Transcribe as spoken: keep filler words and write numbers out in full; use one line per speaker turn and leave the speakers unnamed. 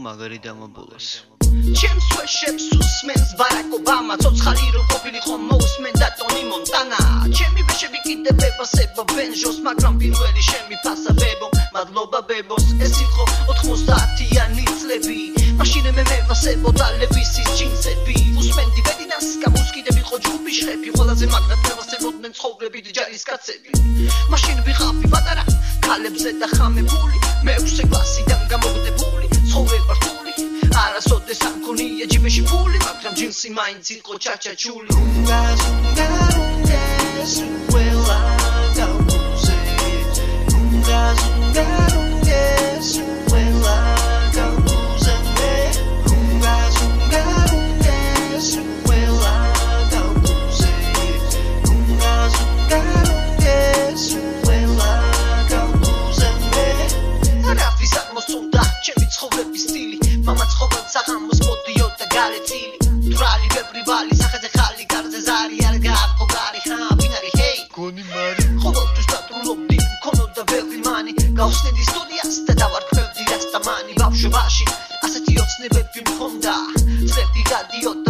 მაგარი დამაბულოს
ჩემს ვეშებს უსმენს ბარაკ ობამა ცოცხალი რო ყოფილიყო მოусმენდა ტონი მონტანა ჩემი ვეშები კიდე ბებასებო ბენჟოს მაგრამ პირველი შემი ფასაბებო მადლობა ბებოს ეს იყო ოთხმოცდაათიანი წლები მაშინ მე მევასებოდა ლევისის ჯინსები უსმენდი ბედიდას გამოსკიდები ხო ჯუბი შეხები ყველაზე მაგრად მევასებოდნენ ცხოვრებით ჯარისკაცები მაშინ ვიღაფი პატარა ქალებზე და ხამებული მეექვსე კლასიდან გამოგდებული ცხოვრება რთული არასოდეს არ მქონია ჯიბეში ფული მაგრამ ჯინსი მაინც იყო ჩაჩაჩული უნგას უნგა უნგას უელა გაუზე უნგას უნგა უნგას უელა გაუზე უნგას უნგა უნგას უელა გაუზე უნგას უნგა უნგას უელა გაუზე არაფრის არ მოსწონდა ჩემი ცხოვრების სტილი მამა ცხოვრობ საღამოს მოდიოდა გარეცილი თვრალი ბევრი ვალი სახეზე ხალი გარზე ზარი არ გააყო გარი ხა ვინარი ჰეი
გონი მარი
ყოველთვის დატრულობდი მქონოდა ბევრი მანი გავხსნედი სტუდიას და დავარქმევდი რასტამანი ბავშვობაში ასეთი ოცნებები მქონდა წლები გადიოდა